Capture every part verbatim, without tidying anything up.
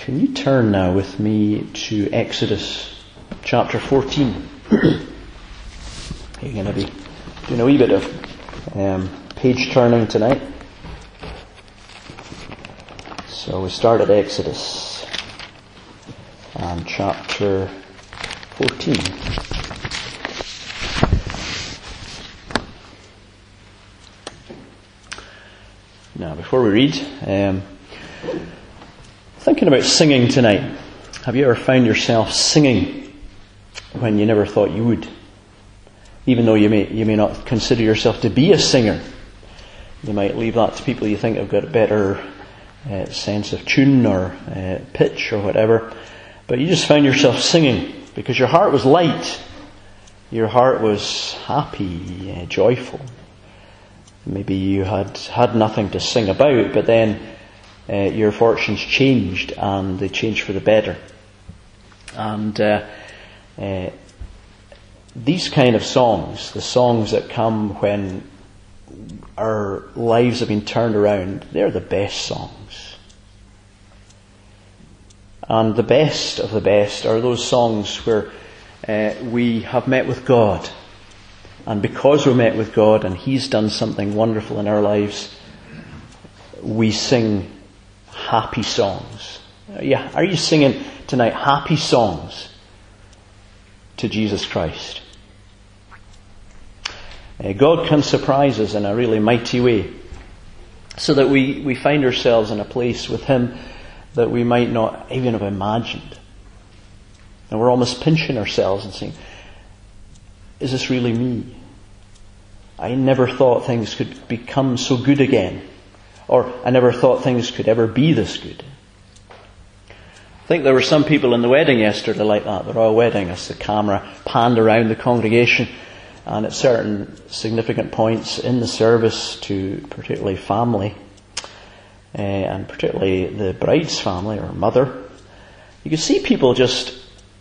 Can you turn now with me to Exodus chapter fourteen? You're going to be doing a wee bit of um, page turning tonight. So we start at Exodus and chapter fourteen. Now, before we read, um, thinking about singing tonight. Have you ever found yourself singing when you never thought you would? Even though you may you may not consider yourself to be a singer. You might leave that to people you think have got a better uh, sense of tune or uh, pitch or whatever. But you just found yourself singing because your heart was light. Your heart was happy, uh, joyful. Maybe you had had nothing to sing about, but then uh, your fortunes changed, and they changed for the better. And uh, uh, these kind of songs, the songs that come when our lives have been turned around, they're the best songs. And the best of the best are those songs where uh, we have met with God. And because we met with God and He's done something wonderful in our lives, we sing happy songs. Yeah, are you singing tonight happy songs to Jesus Christ? Uh, God can surprise us in a really mighty way, so that we, we find ourselves in a place with Him that we might not even have imagined. And we're almost pinching ourselves and saying, is this really me? I never thought things could become so good again. Or I never thought things could ever be this good. I think there were some people in the wedding yesterday like that, the royal wedding, as the camera panned around the congregation, and at certain significant points in the service to particularly family, uh, and particularly the bride's family or mother, you could see people just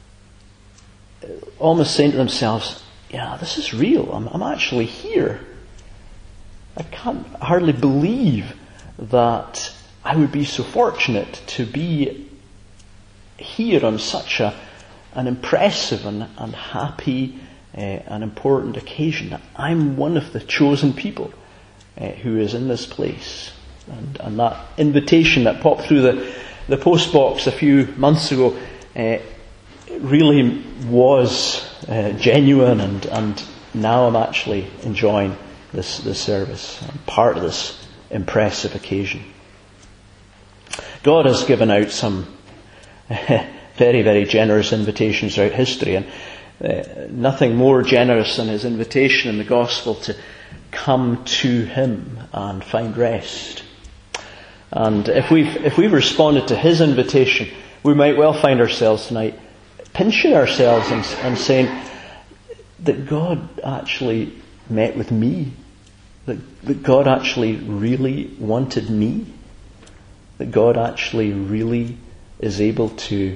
almost saying to themselves, yeah, this is real. I'm, I'm actually here. I can't hardly believe that I would be so fortunate to be here on such a an impressive and, and happy uh, and important occasion. I'm one of the chosen people uh, who is in this place. And, and that invitation that popped through the, the post box a few months ago uh, really was uh, genuine, and, and now I'm actually enjoying this, this service. I'm part of this impressive occasion. God has given out some very, very generous invitations throughout history, and uh, nothing more generous than His invitation in the gospel to come to Him and find rest. And if we've if we've responded to His invitation, we might well find ourselves tonight pinching ourselves and, and saying that God actually met with me, that, that God actually really wanted me, that God actually really is able to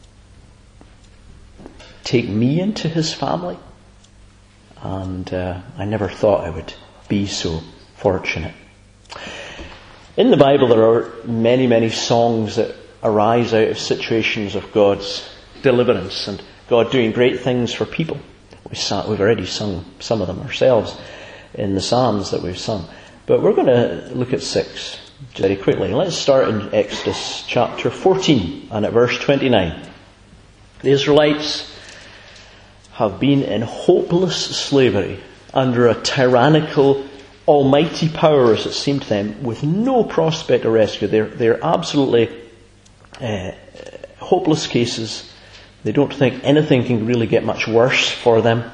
take me into His family. And uh, I never thought I would be so fortunate. In the Bible there are many, many songs that arise out of situations of God's deliverance and God doing great things for people. We sang, we've already sung some of them ourselves in the Psalms that we've sung. But we're going to look at six very quickly. Let's start in Exodus chapter fourteen and at verse twenty-nine. The Israelites have been in hopeless slavery under a tyrannical, almighty power, as it seemed to them, with no prospect of rescue. They're, they're absolutely uh, hopeless cases. They don't think anything can really get much worse for them.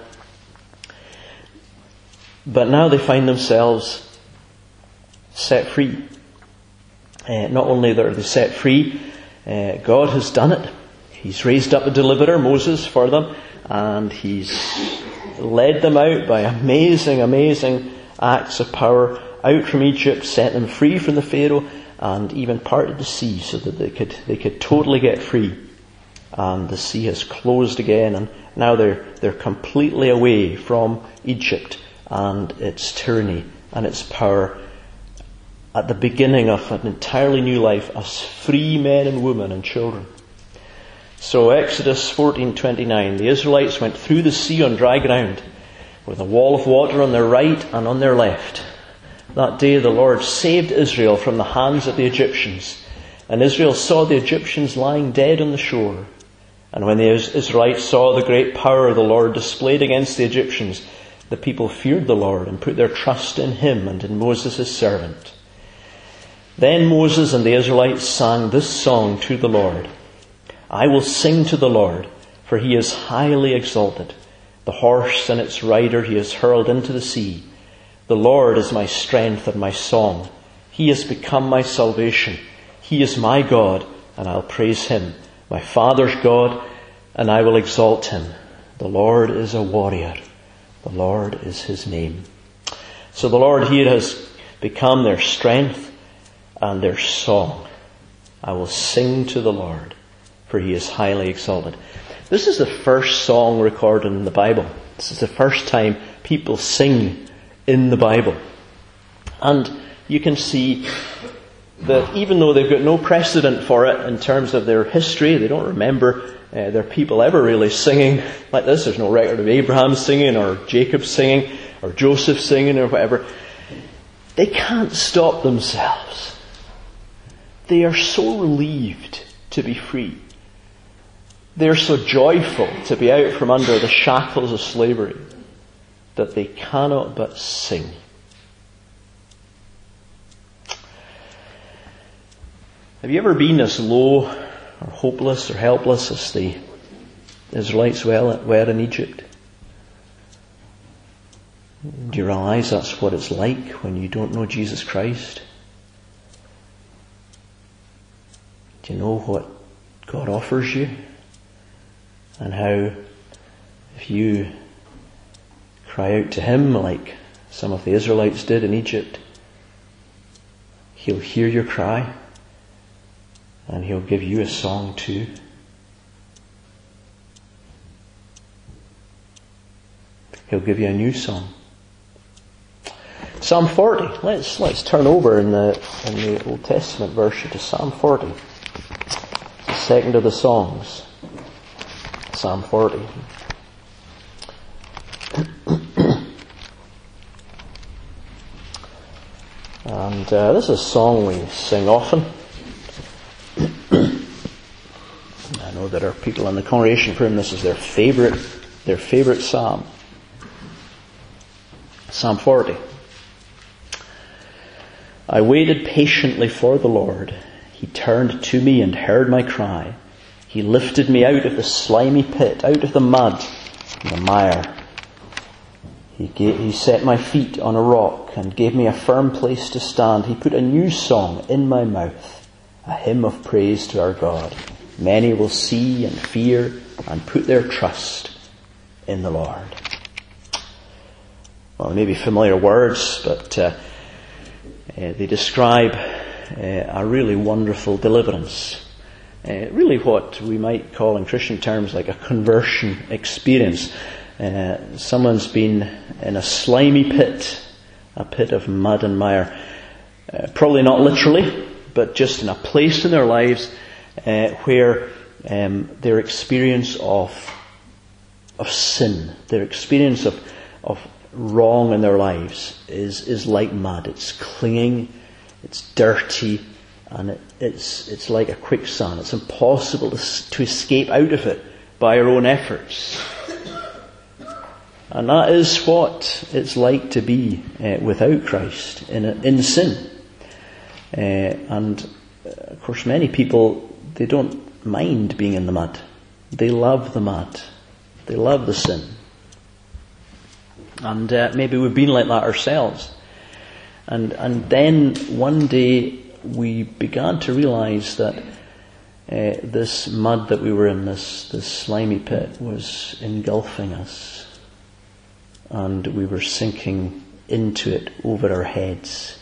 But now they find themselves set free. Uh, not only are they set free, uh, God has done it. He's raised up a deliverer, Moses, for them, and He's led them out by amazing, amazing acts of power out from Egypt, set them free from the Pharaoh, and even parted the sea so that they could they could totally get free. And the sea has closed again, and now they're they're completely away from Egypt and its tyranny and its power. at the beginning of an entirely new life as free men and women and children. So Exodus fourteen twenty-nine, the Israelites went through the sea on dry ground, with a wall of water on their right and on their left. That day the Lord saved Israel from the hands of the Egyptians, and Israel saw the Egyptians lying dead on the shore. And when the Israelites saw the great power of the Lord displayed against the Egyptians, the people feared the Lord and put their trust in him and in Moses his servant. Then Moses and the Israelites sang this song to the Lord. I will sing to the Lord, for he is highly exalted. The horse and its rider he has hurled into the sea. The Lord is my strength and my song. He has become my salvation. He is my God, and I'll praise him. My Father's God, and I will exalt him. The Lord is a warrior. The Lord is his name. So the Lord here has become their strength and their song. I will sing to the Lord, for he is highly exalted. This is the first song recorded in the Bible. This is the first time people sing in the Bible. And you can see that even though they've got no precedent for it in terms of their history, they don't remember uh, their people ever really singing like this. There's no record of Abraham singing or Jacob singing or Joseph singing or whatever. They can't stop themselves. They are so relieved to be free. They're so joyful to be out from under the shackles of slavery that they cannot but sing. Have you ever been as low or hopeless or helpless as the Israelites were in Egypt? Do you realize that's what it's like when you don't know Jesus Christ? Do you know what God offers you? And how if you cry out to him like some of the Israelites did in Egypt, he'll hear your cry and he'll give you a song too. He'll give you a new song. Psalm forty. Let's let's turn over in the in the Old Testament version to Psalm forty. The second of the songs. Psalm forty. And uh, this is a song we sing often. I know there are people in the congregation for whom this is their favourite, their favourite psalm. Psalm forty. I waited patiently for the Lord. He turned to me and heard my cry. He lifted me out of the slimy pit, out of the mud and the mire. He, gave, he set my feet on a rock and gave me a firm place to stand. He put a new song in my mouth, a hymn of praise to our God. Many will see and fear and put their trust in the Lord. Well, they may be familiar words, but uh, uh, they describe uh, a really wonderful deliverance. Uh, really what we might call in Christian terms like a conversion experience. Uh, someone's been in a slimy pit, a pit of mud and mire. Uh, probably not literally, but just in a place in their lives uh, where um, their experience of of sin, their experience of of wrong in their lives is is like mud. It's clinging, it's dirty, and it, it's it's like a quicksand. It's impossible to, to escape out of it by our own efforts. And that is what it's like to be uh, without Christ, in a, in sin. Uh, and uh, of course many people, they don't mind being in the mud. They love the mud. They love the sin. And uh, maybe we've been like that ourselves. And and then one day we began to realise that uh, this mud that we were in, this, this slimy pit, was engulfing us. And we were sinking into it over our heads.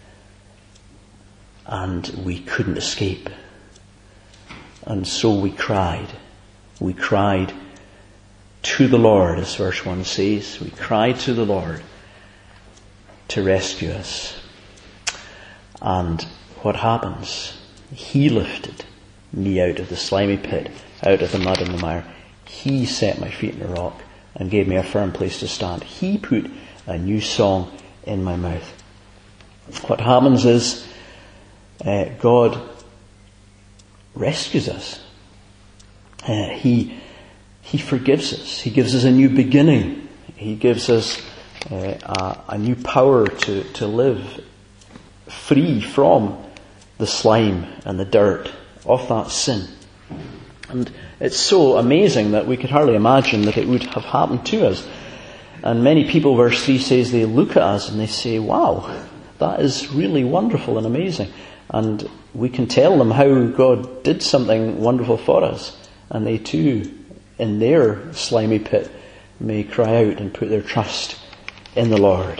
And we couldn't escape. And so we cried. We cried to the Lord, as verse one says. We cried to the Lord to rescue us. And what happens? He lifted me out of the slimy pit, out of the mud and the mire. He set my feet in the rock and gave me a firm place to stand. He put a new song in my mouth. What happens is uh, God rescues us. Uh, he He forgives us. He gives us a new beginning. He gives us uh, a, a new power to, to live free from the slime and the dirt of that sin. And it's so amazing that we could hardly imagine that it would have happened to us. And many people, verse three says, they look at us and they say, wow, that is really wonderful and amazing. And we can tell them how God did something wonderful for us. And they too, in their slimy pit, may cry out and put their trust in the Lord.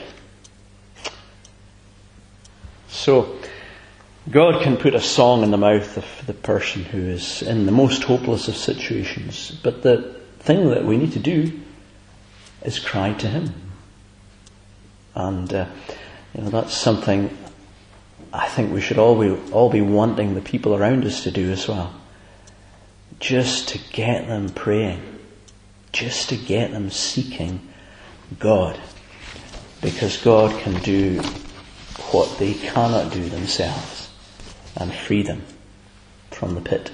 So, God can put a song in the mouth of the person who is in the most hopeless of situations. But the thing that we need to do is cry to Him. And uh, you know, that's something I think we should all be, all be wanting the people around us to do as well. Just to get them praying. Just to get them seeking God. Because God can do what they cannot do themselves and free them from the pit.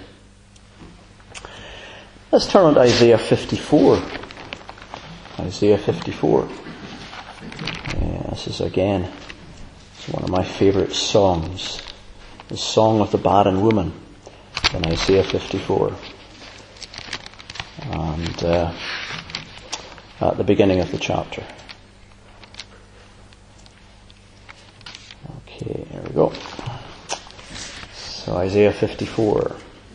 Let's turn on to Isaiah fifty-four. Isaiah fifty-four. Yeah, this is again it's one of my favourite songs. The Song of the Barren Woman in Isaiah fifty-four. And uh, at the beginning of the chapter. Okay, here we go. So Isaiah fifty-four.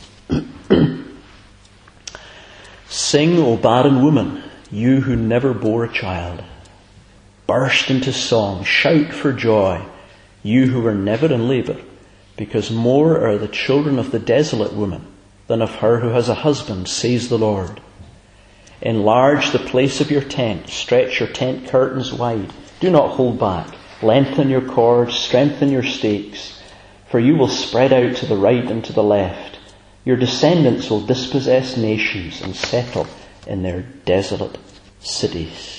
Sing, O barren woman, you who never bore a child. Burst into song, shout for joy, you who were never in labour, because more are the children of the desolate woman than of her who has a husband, says the Lord. Enlarge the place of your tent, stretch your tent curtains wide, do not hold back, lengthen your cords, strengthen your stakes, for you will spread out to the right and to the left. Your descendants will dispossess nations and settle in their desolate cities.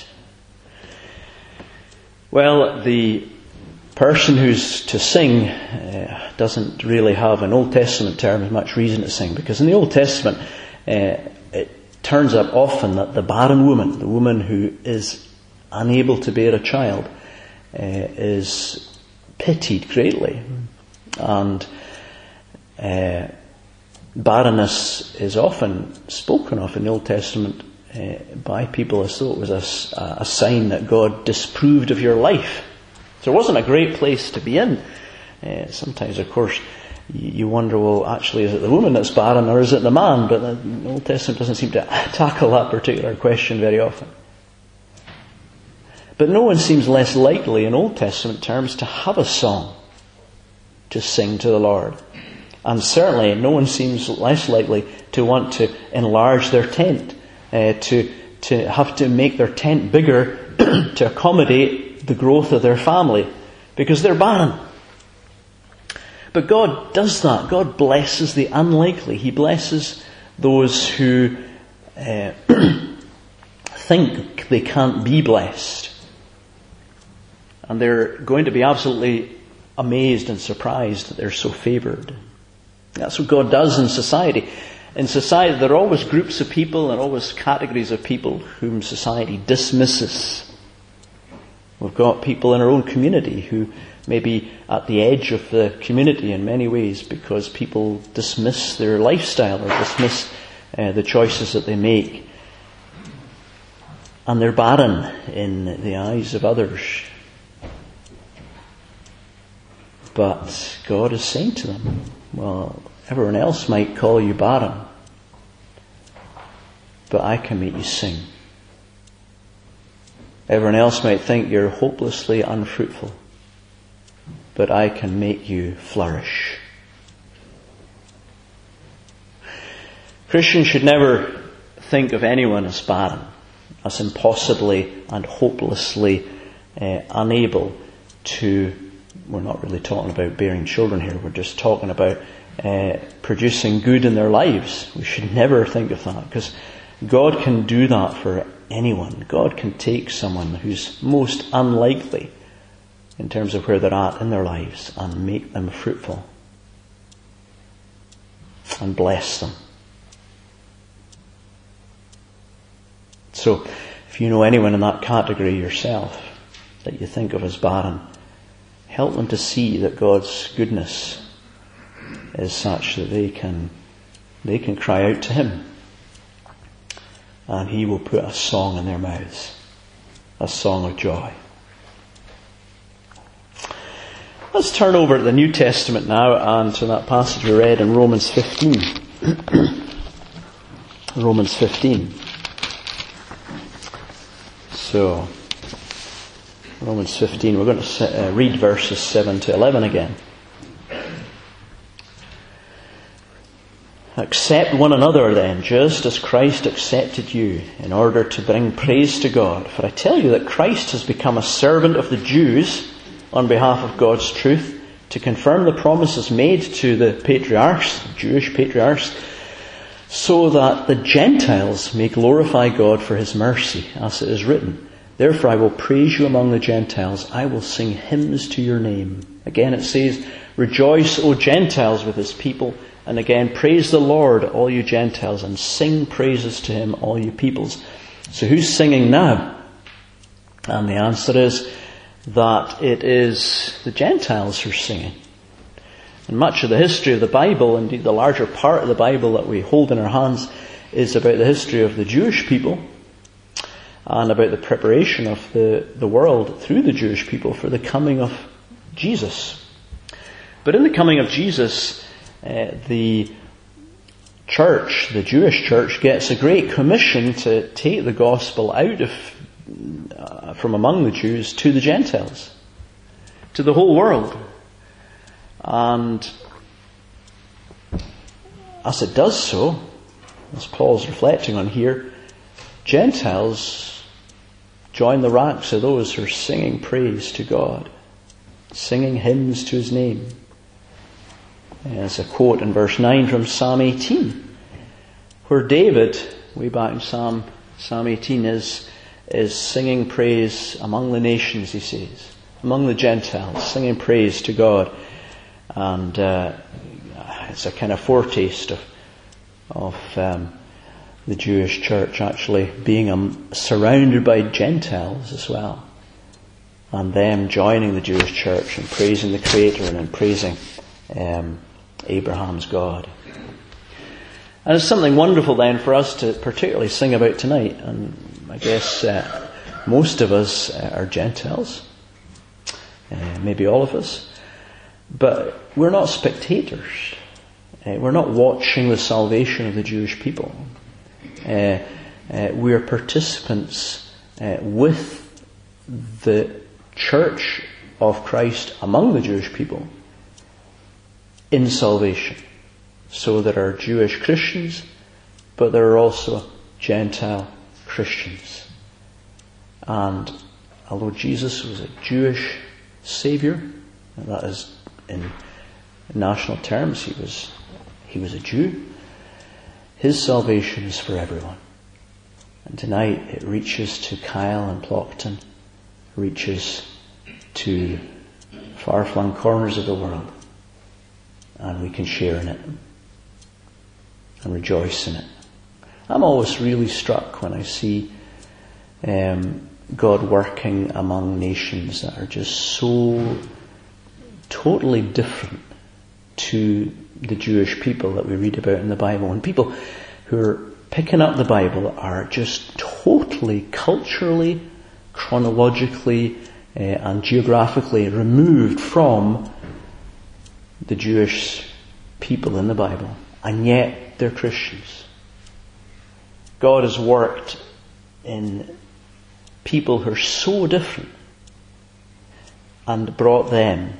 Well, the person who's to sing uh, doesn't really have, in Old Testament terms, much reason to sing, because in the Old Testament uh, it turns up often that the barren woman, the woman who is unable to bear a child, uh, is pitied greatly. And uh, barrenness is often spoken of in the Old Testament uh, by people as though it was a, a sign that God disapproved of your life. So it wasn't a great place to be in. Uh, sometimes, of course, you, you wonder, well, actually, is it the woman that's barren or is it the man? But the Old Testament doesn't seem to tackle that particular question very often. But no one seems less likely in Old Testament terms to have a song to sing to the Lord. And certainly no one seems less likely to want to enlarge their tent, uh, to to have to make their tent bigger to accommodate the growth of their family, because they're barren. But God does that. God blesses the unlikely. He blesses those who uh, think they can't be blessed. And they're going to be absolutely amazed and surprised that they're so favoured. That's what God does in society. In society, there are always groups of people and always categories of people whom society dismisses. We've got people in our own community who may be at the edge of the community in many ways because people dismiss their lifestyle or dismiss uh, the choices that they make. And they're barren in the eyes of others. But God is saying to them, well, everyone else might call you barren, but I can make you sing. Everyone else might think you're hopelessly unfruitful, but I can make you flourish. Christians should never think of anyone as barren, as impossibly and hopelessly uh, unable to we're not really talking about bearing children here. We're just talking about uh, producing good in their lives. We should never think of that, because God can do that for anyone. God can take someone who's most unlikely in terms of where they're at in their lives and make them fruitful and bless them. So, if you know anyone in that category yourself that you think of as barren, help them to see that God's goodness is such that they can they can cry out to Him, and He will put a song in their mouths, a song of joy. Let's turn over to the New Testament now and to that passage we read in Romans fifteen. Romans fifteen. So, Romans fifteen, we're going to uh, read verses seven to eleven again. Accept one another then, just as Christ accepted you, in order to bring praise to God. For I tell you that Christ has become a servant of the Jews on behalf of God's truth, to confirm the promises made to the patriarchs, Jewish patriarchs, so that the Gentiles may glorify God for His mercy, as it is written, therefore I will praise you among the Gentiles, I will sing hymns to your name. Again it says, rejoice, O Gentiles, with His people. And again, praise the Lord, all you Gentiles, and sing praises to Him, all you peoples. So who's singing now? And the answer is that it is the Gentiles who are singing. And much of the history of the Bible, indeed the larger part of the Bible that we hold in our hands, is about the history of the Jewish people and about the preparation of the, the world through the Jewish people for the coming of Jesus. But in the coming of Jesus, uh, the church, the Jewish church, gets a great commission to take the gospel out of uh, from among the Jews to the Gentiles, to the whole world. And as it does so, as Paul's reflecting on here, Gentiles join the ranks of those who are singing praise to God, singing hymns to His name. There's a quote in verse nine from Psalm eighteen, where David, way back in Psalm, Psalm eighteen, is, is singing praise among the nations, he says, among the Gentiles, singing praise to God. And uh, it's a kind of foretaste of, of um, the Jewish church actually being um, surrounded by Gentiles as well, and them joining the Jewish church and praising the Creator and in praising um, Abraham's God. And it's something wonderful then for us to particularly sing about tonight. And I guess uh, most of us are Gentiles, uh, maybe all of us. But we're not spectators. Uh, we're not watching the salvation of the Jewish people. Uh, uh, we're participants uh, with the church of Christ among the Jewish people in salvation. So there are Jewish Christians, but there are also Gentile Christians. And although Jesus was a Jewish Saviour, and that is in national terms, he was he was a Jew, His salvation is for everyone. And tonight it reaches to Kyle and Plockton, reaches to far-flung corners of the world, and we can share in it and rejoice in it. I'm always really struck when I see um, God working among nations that are just so totally different to the Jewish people that we read about in the Bible. And people who are picking up the Bible are just totally, culturally, chronologically, uh, and geographically removed from the Jewish people in the Bible. And yet they're Christians. God has worked in people who are so different and brought them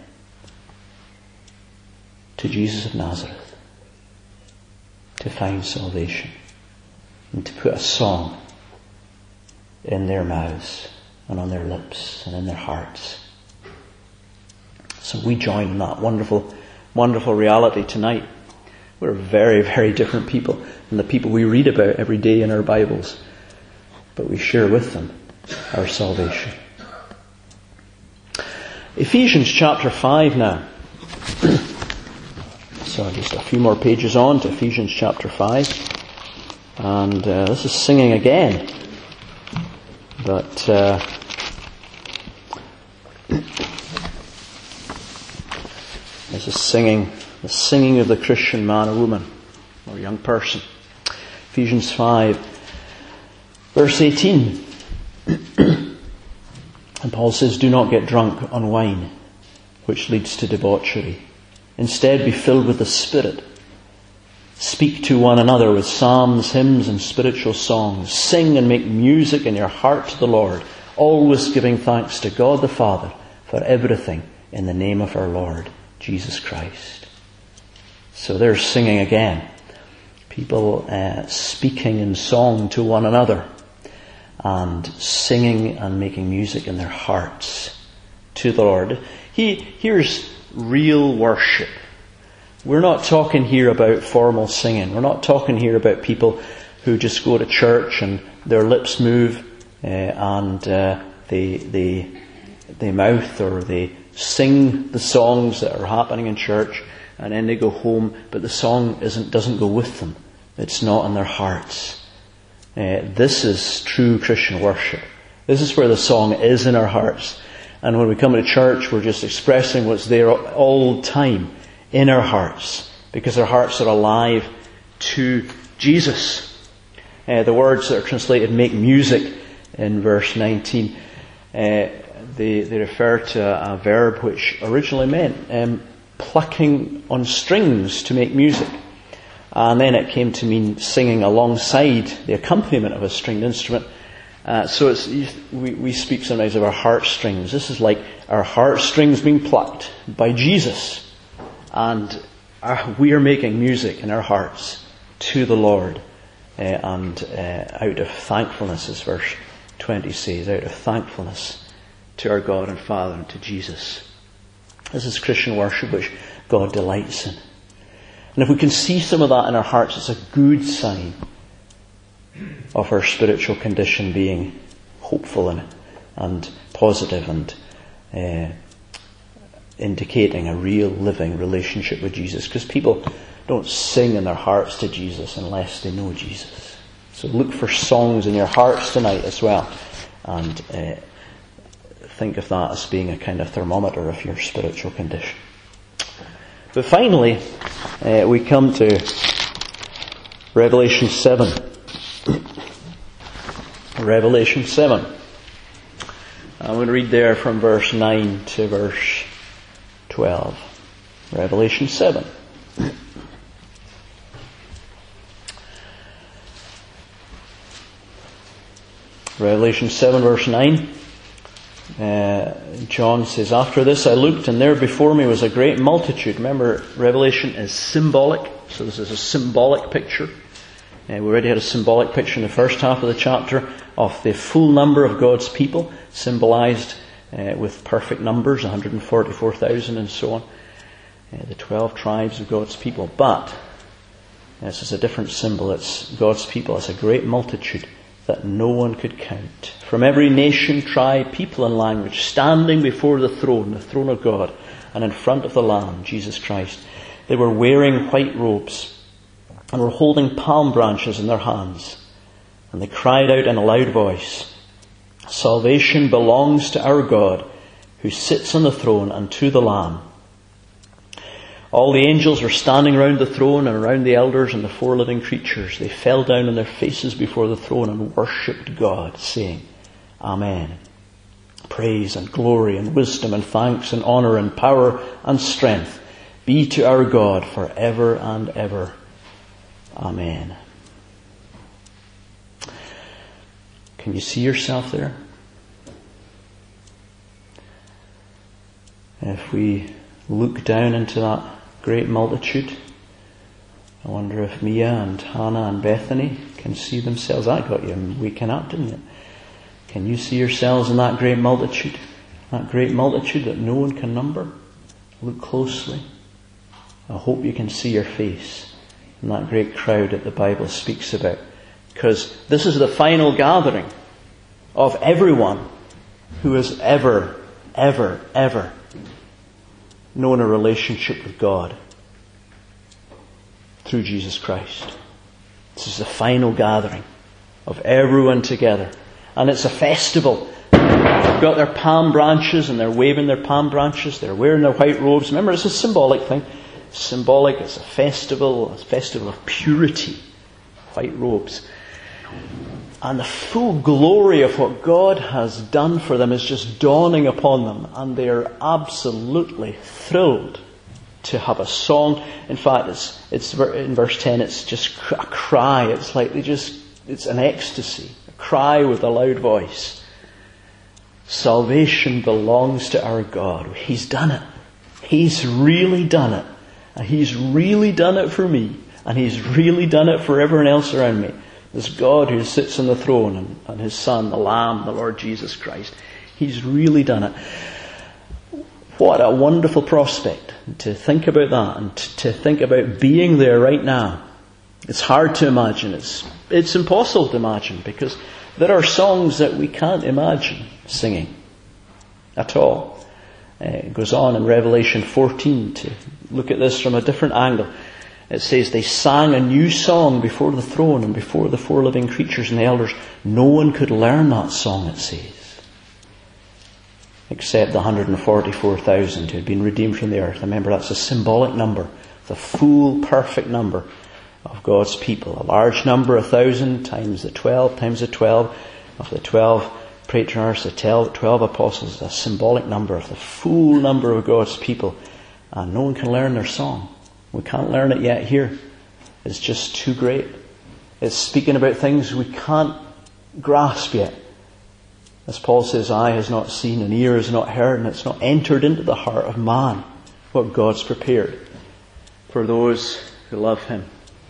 to Jesus of Nazareth to find salvation and to put a song in their mouths and on their lips and in their hearts. So we join in that wonderful, wonderful reality tonight. We're very, very different people than the people we read about every day in our Bibles. But we share with them our salvation. Ephesians chapter five now. So just a few more pages on to Ephesians chapter five. And uh, this is singing again. But uh, this is singing, the singing of the Christian man or woman or young person. Ephesians five, verse eighteen. And Paul says, "Do not get drunk on wine, which leads to debauchery. Instead, be filled with the Spirit. Speak to one another with psalms, hymns, and spiritual songs. Sing and make music in your heart to the Lord, always giving thanks to God the Father for everything in the name of our Lord Jesus Christ." So there's singing again. People uh, speaking in song to one another and singing and making music in their hearts to the Lord. He, here's real worship. We're not talking here about formal singing. We're not talking here about people who just go to church and their lips move uh, and uh, they, they, they mouth or they sing the songs that are happening in church and then they go home, but the song isn't, doesn't go with them. It's not in their hearts. Uh, this is true Christian worship. This is where the song is in our hearts. And when we come to church, we're just expressing what's there all the time in our hearts, because our hearts are alive to Jesus. Uh, the words that are translated "make music" in verse nineteen, uh, they, they refer to a, a verb which originally meant um, plucking on strings to make music. And then it came to mean singing alongside the accompaniment of a stringed instrument. Uh, so it's, we, we speak sometimes of our heartstrings. This is like our heartstrings being plucked by Jesus. And our, we are making music in our hearts to the Lord. Uh, and uh, out of thankfulness, as verse twenty says, out of thankfulness to our God and Father and to Jesus. This is Christian worship which God delights in. And if we can see some of that in our hearts, it's a good sign of our spiritual condition being hopeful and, and positive and uh, indicating a real living relationship with Jesus. Because people don't sing in their hearts to Jesus unless they know Jesus. So look for songs in your hearts tonight as well. And uh, think of that as being a kind of thermometer of your spiritual condition. But finally, uh, we come to Revelation seven. Revelation seven. I'm going to read there from verse nine to verse twelve. Revelation seven. Revelation seven verse nine. Uh, John says, "After this I looked, and there before me was a great multitude." Remember, Revelation is symbolic, so this is a symbolic picture. Uh, we already had a symbolic picture in the first half of the chapter of the full number of God's people, symbolized uh, with perfect numbers, one hundred forty-four thousand and so on. Uh, the twelve tribes of God's people. But this is a different symbol. It's God's people as a great multitude that no one could count. From every nation, tribe, people and language, standing before the throne, the throne of God, and in front of the Lamb, Jesus Christ. They were wearing white robes and were holding palm branches in their hands. And they cried out in a loud voice, "Salvation belongs to our God, who sits on the throne, and to the Lamb." All the angels were standing round the throne and around the elders and the four living creatures. They fell down on their faces before the throne and worshipped God, saying, "Amen. Praise and glory and wisdom and thanks and honour and power and strength be to our God forever and ever. Amen." Can you see yourself there? If we look down into that great multitude, I wonder if Mia and Hannah and Bethany can see themselves. I got you waking up, didn't it? Can you see yourselves in that great multitude? That great multitude that no one can number? Look closely. I hope you can see your face in that great crowd that the Bible speaks about. Because this is the final gathering of everyone who has ever, ever, ever known a relationship with God through Jesus Christ. This is the final gathering of everyone together. And it's a festival. They've got their palm branches and they're waving their palm branches. They're wearing their white robes. Remember, it's a symbolic thing. It's symbolic. It's a festival. It's a festival of purity. White robes. And the full glory of what God has done for them is just dawning upon them. And they are absolutely thrilled to have a song. In fact, it's, it's in verse ten, it's just a cry. It's like they just, it's an ecstasy. A cry with a loud voice. Salvation belongs to our God. He's done it. He's really done it. And He's really done it for me. And He's really done it for everyone else around me. This God who sits on the throne and, and His Son, the Lamb, the Lord Jesus Christ. He's really done it. What a wonderful prospect to think about that and to think about being there right now. It's hard to imagine. It's, it's impossible to imagine because there are songs that we can't imagine singing at all. Uh, it goes on in Revelation fourteen to look at this from a different angle. It says they sang a new song before the throne and before the four living creatures and the elders. No one could learn that song, it says, except the one hundred forty-four thousand who had been redeemed from the earth. Remember, that's a symbolic number, the full, perfect number of God's people. A large number, a thousand, times the twelve, times the twelve of the twelve patriarchs, the twelve apostles, a symbolic number of the full number of God's people. And no one can learn their song. We can't learn it yet here. It's just too great. It's speaking about things we can't grasp yet. As Paul says, eye has not seen and ear has not heard and it's not entered into the heart of man what God's prepared for those who love Him.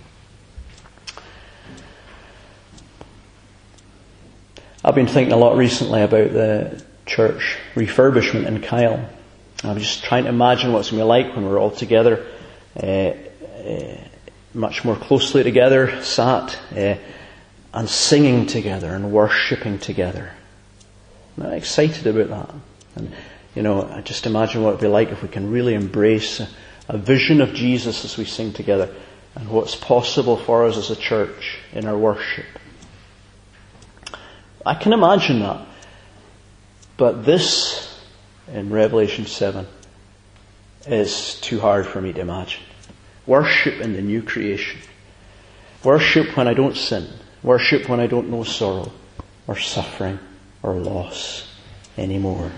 I've been thinking a lot recently about the church refurbishment in Kyle. I'm just trying to imagine what it's going to be like when we're all together, uh, uh, much more closely together, sat uh, and singing together and worshipping together. I'm excited about that. And, you know, I just imagine what it would be like if we can really embrace a, a vision of Jesus as we sing together and what's possible for us as a church in our worship. I can imagine that. But this, in Revelation seven, is too hard for me to imagine. Worship in the new creation. Worship when I don't sin. Worship when I don't know sorrow or suffering or loss anymore.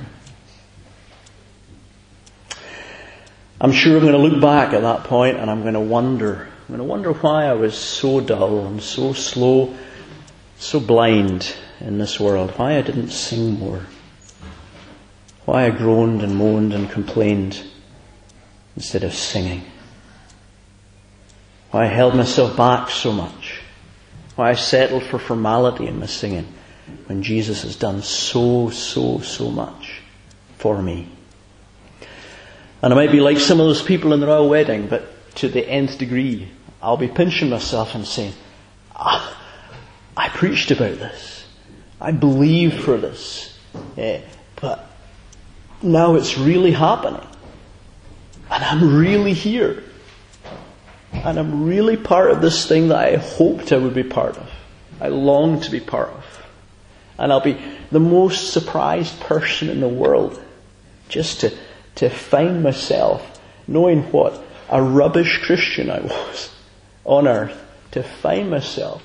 I'm sure I'm going to look back at that point and I'm going to wonder. I'm going to wonder why I was so dull and so slow, so blind in this world. Why I didn't sing more. Why I groaned and moaned and complained instead of singing. Why I held myself back so much. Why I settled for formality in my singing when Jesus has done so, so, so much for me. And I might be like some of those people in the royal wedding, but to the nth degree, I'll be pinching myself and saying, ah, I preached about this. I believe for this. Yeah, but now it's really happening. And I'm really here. And I'm really part of this thing that I hoped I would be part of. I long to be part of. And I'll be the most surprised person in the world just to, to find myself knowing what a rubbish Christian I was on earth. To find myself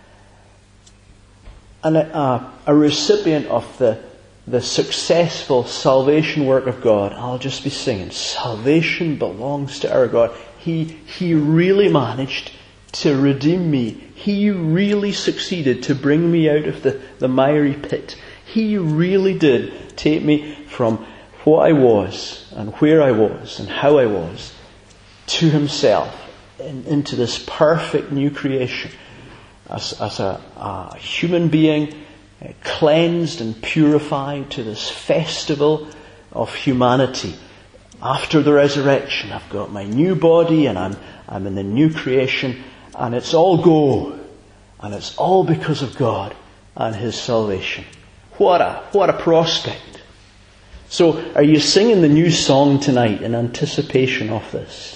and a, a, a recipient of the the successful salvation work of God. I'll just be singing, salvation belongs to our God. He, he really managed to redeem me. He really succeeded to bring me out of the, the miry pit. He really did take me from what I was and where I was and how I was to Himself and into this perfect new creation as, as a, a human being cleansed and purified to this festival of humanity after the resurrection, I've got my new body and I'm, I'm in the new creation, and it's all go. And it's all because of God and His salvation. What a, what a prospect. So, are you singing the new song tonight in anticipation of this?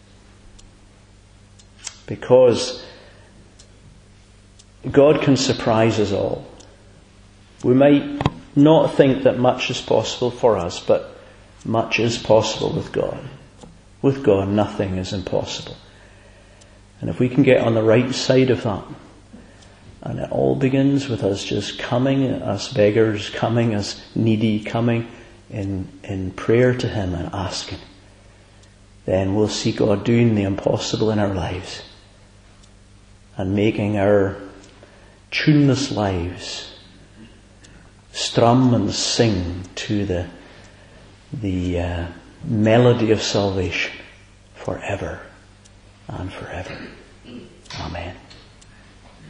Because God can surprise us all. We might not think that much is possible for us, but much is possible with God. With God, nothing is impossible. And if we can get on the right side of that, and it all begins with us just coming, us beggars, coming, us needy, coming in, in prayer to Him and asking, then we'll see God doing the impossible in our lives and making our tuneless lives strum and sing to the, the uh, melody of salvation forever and forever. Amen.